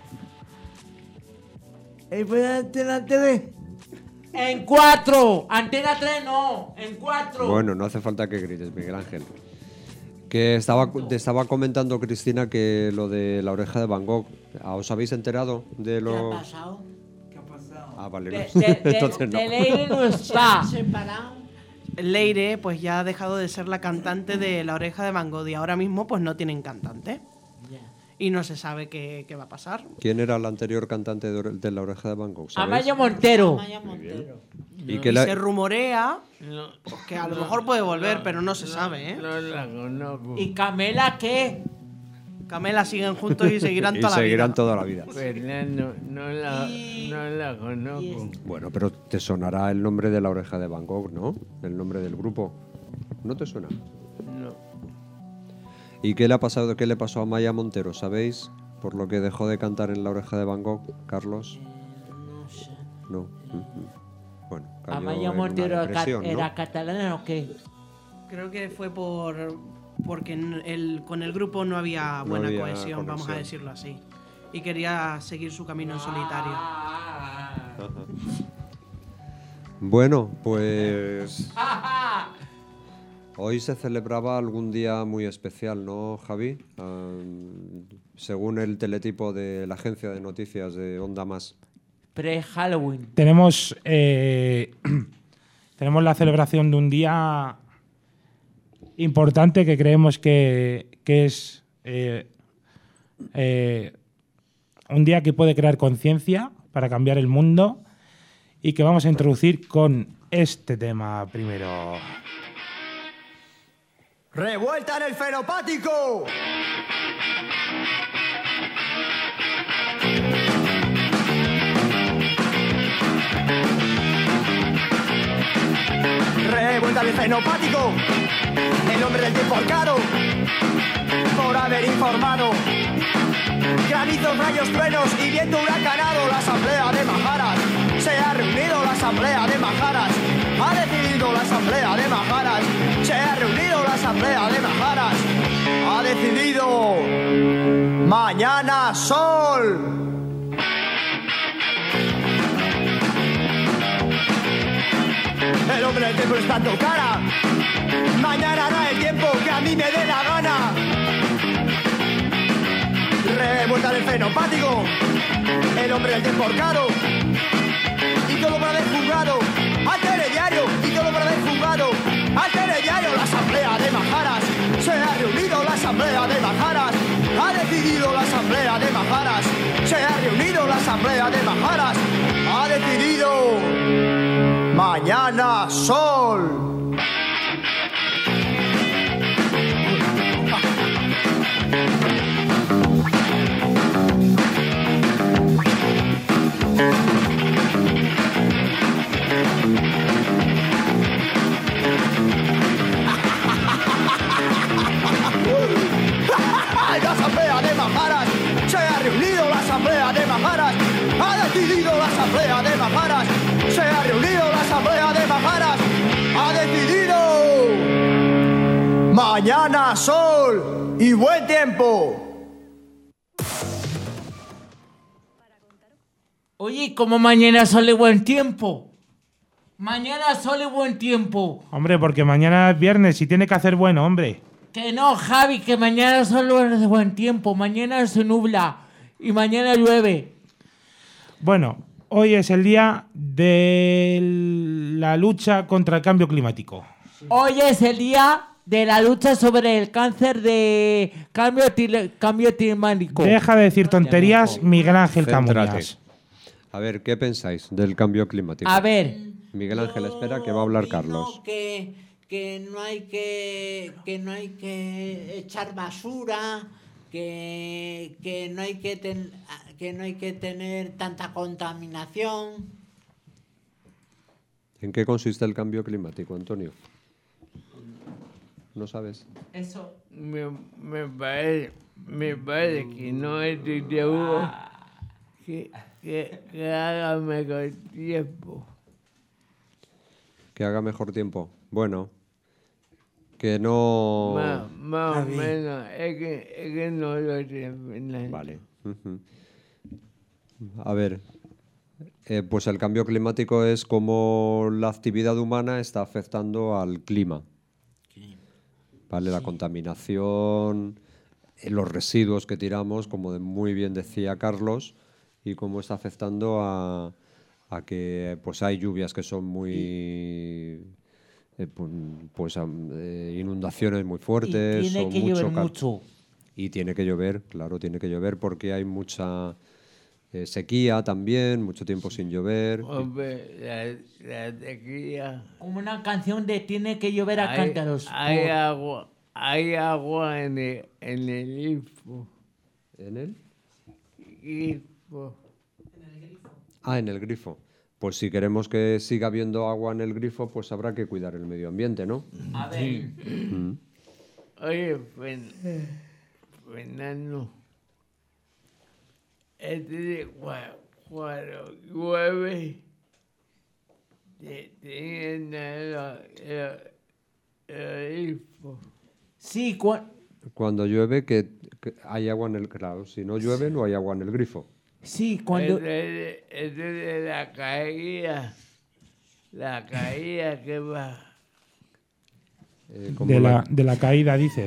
¿Buena antena TV? En 4. Antena 3 no. En 4. Bueno, no hace falta que grites, Miguel Ángel. Que te estaba comentando, Cristina, que lo de la oreja de Van Gogh. ¿Os habéis enterado de ¿Qué lo...? ha pasado? ¿Qué ha pasado? Ah, vale. De, no. de, de, Entonces no. de Leire no ¿Se está. han separado? Leire pues ya ha dejado de ser la cantante de La Oreja de Van Gogh y ahora mismo pues no tienen cantante. Y no se sabe qué va a pasar. ¿Quién era el anterior cantante de la oreja de Van Gogh? ¿sabéis? Amaya Montero. Amaya Montero. Y que Y la- se rumorea No, pues, que a lo mejor puede volver, pero no se sabe, ¿eh? no la conozco. ¿Y Camela qué? Camela siguen juntos y seguirán y toda la seguirán vida. toda la vida. Fernando, no la Y conozco. Bueno, pero te sonará el nombre de la oreja de Van Gogh, ¿no? El nombre del grupo. ¿No te suena? No. ¿Y qué le ha pasado? ¿Qué le pasó a Maya Montero? ¿Sabéis? Por lo que dejó de cantar en la oreja de Van Gogh, Carlos. No sé. No. Ujú. Bueno, cayó ¿Amaya en una Montero depresión, ¿no? era catalana o qué? Creo que fue porque con el grupo no había No buena había cohesión, vamos a conexión. decirlo así. Y quería seguir su camino en solitario. Bueno, pues hoy se celebraba algún día muy especial, ¿no, Javi? Según el teletipo de la agencia de noticias de Onda Más. Pre-Halloween. Tenemos tenemos la celebración de un día importante que creemos que es un día que puede crear conciencia para cambiar el mundo y que vamos a introducir con este tema primero. ¡Revuelta en el fenopático! ¡Revuelta en el fenopático! El hombre del tiempo arcado, por haber informado. Granizos, rayos, truenos y viento huracanado. La asamblea de Majaras se ha reunido. La asamblea de Majaras ha decidido. La asamblea de Majaras se ha reunido. La asamblea de Majaras ha decidido. Mañana sol. El hombre del tiempo está en tu cara. Mañana hará el tiempo que a mí me dé la gana. Revuelta del fenopático, el hombre del tiempo horcado, y todo para haber juzgado al telediario, y todo para haber juzgado al telediario. La asamblea de Majaras se ha reunido. La asamblea de Majaras ha decidido. La asamblea de Majaras se ha reunido. La asamblea de Majaras ha decidido Mañana Sol. La asamblea de majaras se ha reunido, la asamblea de majaras ha decidido, la asamblea de majaras se ha reunido, la asamblea de majaras ha decidido. Mañana sol y buen tiempo. Oye, como mañana sol y buen tiempo. Mañana sol y buen tiempo. Hombre, porque mañana es viernes y tiene que hacer bueno, hombre. Que no, Javi, que mañana solo es buen tiempo. Mañana se nubla y mañana llueve. Bueno, hoy es el día de la lucha contra el cambio climático. Hoy es el día de la lucha sobre el cáncer de cambio climático. Deja de decir tonterías, Miguel Ángel Céntrate. Camuñas. A ver, ¿qué pensáis del cambio climático? A ver. Miguel Ángel, espera, que va a hablar Carlos. Que no hay que echar basura, que no hay que tener tanta contaminación. ¿En qué consiste el cambio climático, Antonio? ¿No sabes? Eso. Me parece que no es de seguro que haga mejor tiempo. Que haga mejor tiempo. Bueno, que no... Más o menos, es que no lo sé. Vale. Ujú. A ver, pues el cambio climático es como la actividad humana está afectando al clima. Vale, la contaminación, los residuos que tiramos, como muy bien decía Carlos, y cómo está afectando a que pues hay lluvias que son muy... inundaciones muy fuertes. Y tiene que llover mucho. Y tiene que llover, claro, tiene que llover porque hay mucha sequía también, mucho tiempo sin llover. Hombre, la sequía. Como una canción de tiene que llover a cántaros. Hay agua en el grifo. ¿En el? Grifo. Ah, en el grifo. Pues si queremos que siga habiendo agua en el grifo, pues habrá que cuidar el medio ambiente, ¿no? A ver. Oye, Fernando, cuando llueve, tienen el grifo. Sí, Cuando llueve, que hay agua en el... Claro, si no llueve, no hay agua en el grifo. sí, cuando... Es de la caída que va. Como De la caída, dices.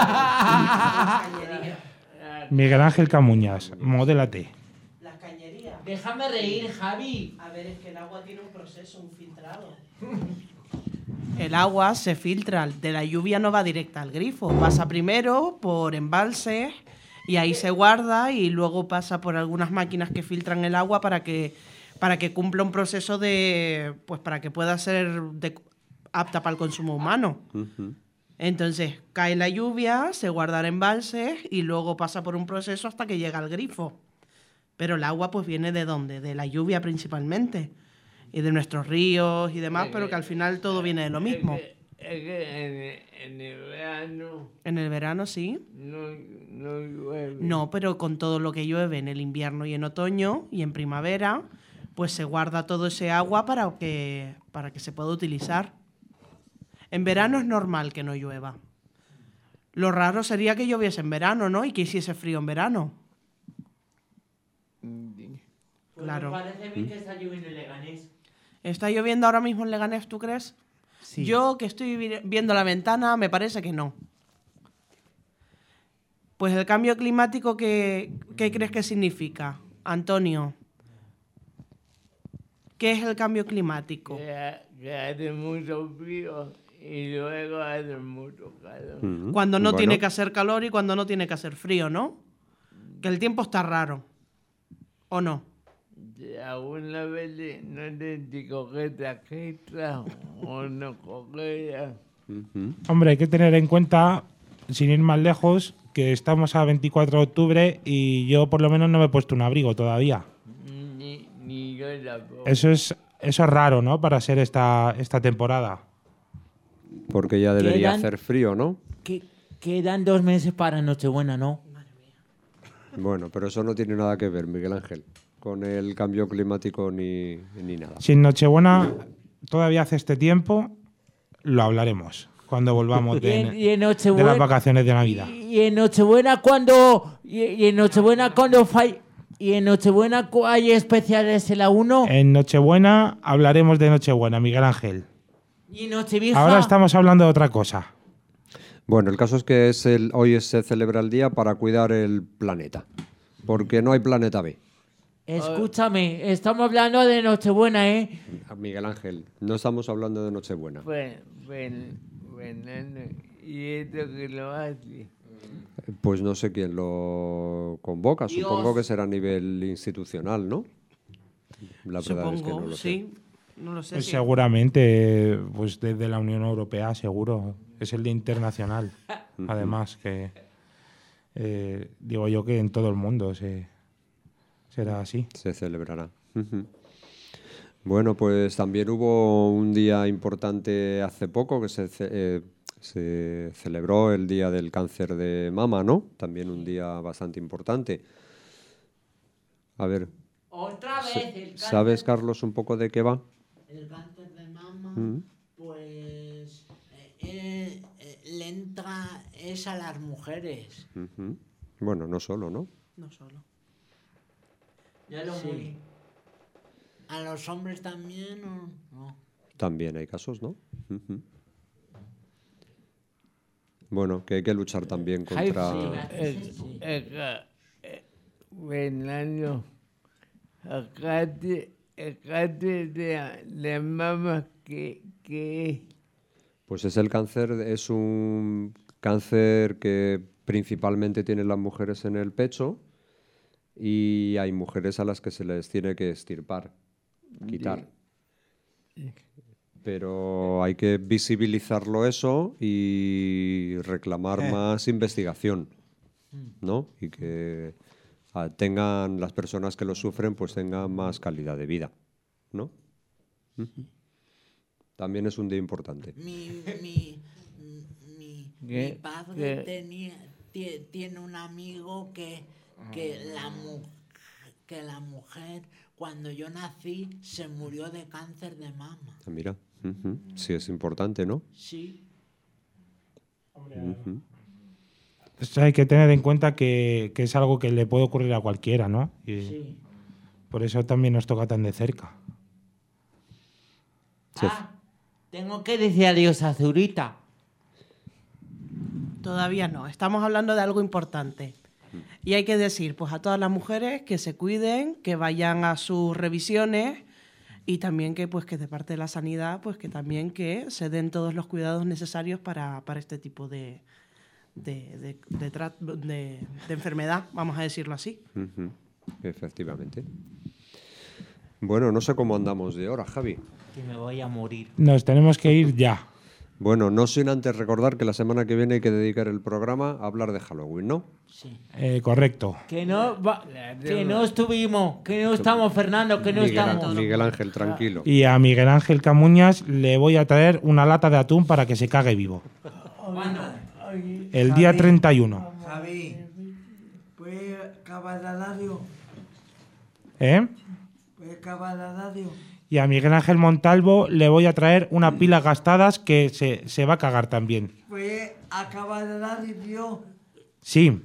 Miguel Ángel Camuñas, modélate. Las cañerías. Déjame reír, Javi. A ver, es que el agua tiene un proceso, un filtrado. El agua se filtra, de la lluvia no va directa al grifo, pasa primero por embalses y ahí se guarda y luego pasa por algunas máquinas que filtran el agua para que cumpla un proceso de, pues para que pueda ser apta para el consumo humano. Uh-huh. Entonces cae la lluvia, se guarda en embalses y luego pasa por un proceso hasta que llega al grifo. Pero el agua pues viene ¿de dónde? De la lluvia principalmente y de nuestros ríos y demás, pero que al final todo viene de lo mismo. Es que en el verano... En el verano sí. No llueve. No, pero con todo lo que llueve en el invierno y en otoño y en primavera, pues se guarda todo ese agua para que se pueda utilizar. En verano es normal que no llueva. Lo raro sería que lloviese en verano, ¿no? Y que hiciese frío en verano. Claro. Pues me parece bien que está lloviendo en Leganés. ¿Está lloviendo ahora mismo en Leganés, tú crees? Sí. Yo, que estoy viendo la ventana, me parece que no. Pues el cambio climático, ¿qué crees que significa, Antonio? ¿Qué es el cambio climático? Que hace mucho frío y luego hace mucho calor. Uh-huh. Cuando no Bueno, tiene que hacer calor y cuando no tiene que hacer frío, ¿no? Que el tiempo está raro. ¿O no? alguna vez no te coger tarjeta o no coger. Hombre, hay que tener en cuenta, sin ir más lejos, que estamos a 24 de octubre y yo por lo menos no me he puesto un abrigo todavía. Ni yo tampoco. Eso es raro, ¿no? Para ser esta temporada. Porque ya debería Quedan- hacer frío, ¿no? Quedan 2 meses para Nochebuena, ¿no? Bueno, pero eso no tiene nada que ver, Miguel Ángel, con el cambio climático ni nada. Sin Nochebuena todavía hace este tiempo, lo hablaremos cuando volvamos Y en de las Nochebuena, vacaciones de Navidad. y en Nochebuena cuando hay especiales en la 1 En Nochebuena hablaremos de Nochebuena, Miguel Ángel. y Nochevieja. Ahora estamos hablando de otra cosa. Bueno, el caso es que hoy se celebra el día para cuidar el planeta, porque no hay planeta B. Escúchame, estamos hablando de Nochebuena, ¿eh? Miguel Ángel, no estamos hablando de Nochebuena. Fernando, ¿y esto que lo hace? Pues no sé quién lo convoca, Dios. supongo que será a nivel institucional, ¿no? La verdad es que no Supongo, lo sé. sí. No lo sé. Pues sí. seguramente, pues desde la Unión Europea, seguro. Es el Día Internacional. Además, que digo yo que en todo el mundo será así. Se celebrará. Ujú. Bueno, pues también hubo un día importante hace poco que se celebró el Día del Cáncer de Mama, ¿no? También un día bastante importante. A ver, Otra vez el cáncer. ¿sabes, Carlos, un poco de qué va? El cáncer de mama, Mm. pues le entra es a las mujeres. Ujú. Bueno, no solo, ¿no? No solo. Ya lo Sí. morí. ¿A los hombres también o no? También hay casos, ¿no? Ujú. Bueno, que hay que luchar también contra... Fernando, acá de mamá que Pues es es un cáncer que principalmente tienen las mujeres en el pecho y hay mujeres a las que se les tiene que extirpar, quitar. Pero hay que visibilizarlo eso y reclamar más investigación, ¿no? Y que tengan las personas que lo sufren, pues tengan más calidad de vida, ¿no? También es un día importante. Mi ¿Qué? padre ¿Qué? tiene un amigo que la mujer, cuando yo nací, se murió de cáncer de mama. Ah, mira, sí es importante, ¿no? Sí. Esto hay que tener en cuenta que es algo que le puede ocurrir a cualquiera, ¿no? Y Sí. por eso también nos toca tan de cerca. Sí. Tengo que decir adiós a Zurita. Todavía no. Estamos hablando de algo importante. Y hay que decir, pues a todas las mujeres que se cuiden, que vayan a sus revisiones y también que, pues, que de parte de la sanidad, pues que también que se den todos los cuidados necesarios para este tipo de enfermedad, vamos a decirlo así. Ujú, efectivamente. Bueno, no sé cómo andamos de hora, Javi. Que me voy a morir. Nos tenemos que ir ya. Bueno, no sin antes recordar que la semana que viene hay que dedicar el programa a hablar de Halloween, ¿no? Sí. Correcto. Que no estuvimos, que no estamos, Fernando, que no estamos. Miguel Ángel, tranquilo. Y a Miguel Ángel Camuñas le voy a traer una lata de atún para que se cague vivo. El día 31. Javi, ¿puedes acabar la radio? ¿Eh? ¿Puedes acabar la radio? Y a Miguel Ángel Montalvo le voy a traer una pila gastadas que se va a cagar también. ¿Puedes acabar la radio, tío? Sí.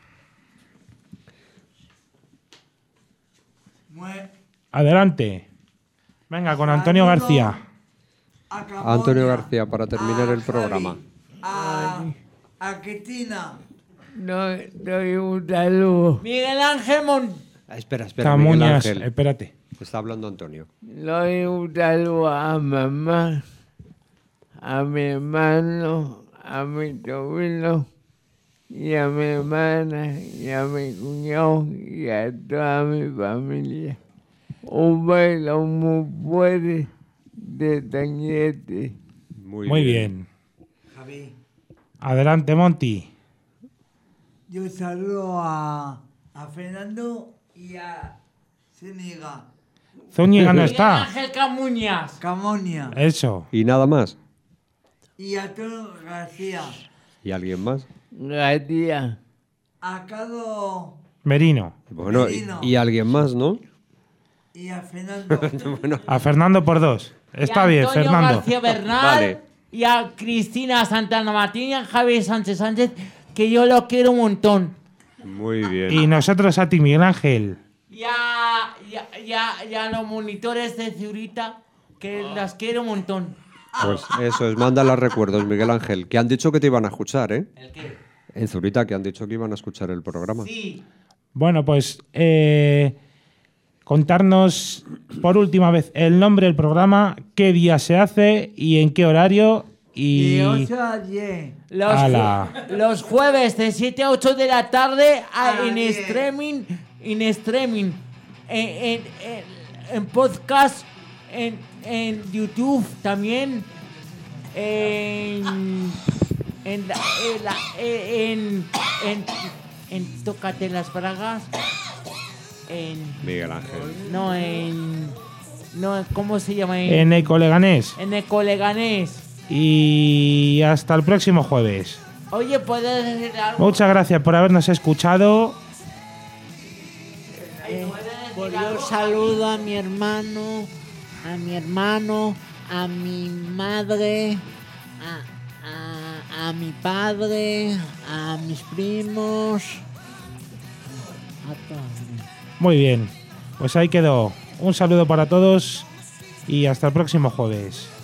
Adelante. Venga, con Antonio García. Antonio García, para terminar el programa. A Cristina. No doy un saludo. Miguel Ángel Espera, Miguel Camuñas, Ángel. Eh. Está hablando Antonio. Doy un saludo a mamá, a mi hermano, a mi sobrino, y a mi hermana, y a mi cuñado, y a toda mi familia. un baile muy fuerte de Tañete. Muy bien. Javi, Adelante, Monty. yo saludo a Fernando y a Zúñiga, Zúñiga no Miguel está. Ángel Camuñas. Camonia Eso. Y nada más. y a Antonio García, ¿Y alguien más? García. a Cado Merino. Bueno, y alguien más, ¿no? y a Fernando. A Fernando por 2. Está bien, Antonio Fernando. García Bernal. Vale. Y a Cristina Santana Martín y a Javier Sánchez Sánchez, que yo lo quiero un montón. Muy bien. Y nosotros a ti, Miguel Ángel. Y a los monitores de Zurita, que las quiero un montón. Pues eso es, manda los recuerdos, Miguel Ángel, que han dicho que te iban a escuchar, ¿eh? ¿El qué? En Zurita, que han dicho que iban a escuchar el programa. Sí. Bueno, pues contarnos por última vez el nombre del programa, qué día se hace y en qué horario. Y Y 8 a 10. Los jueves de 7 a 8 de la tarde en bien. streaming, en podcast, en YouTube también, en Tócate las Bragas, Miguel Ángel. ¿cómo se llama? en Ecoleganés. En Ecoleganés. Y hasta el próximo jueves. Oye, ¿puedes decir algo? Muchas gracias por habernos escuchado. Pues yo saludo a mi hermano, a mi madre, a mi padre, a mis primos, a todos. Muy bien. Pues ahí quedó. Un saludo para todos y hasta el próximo jueves.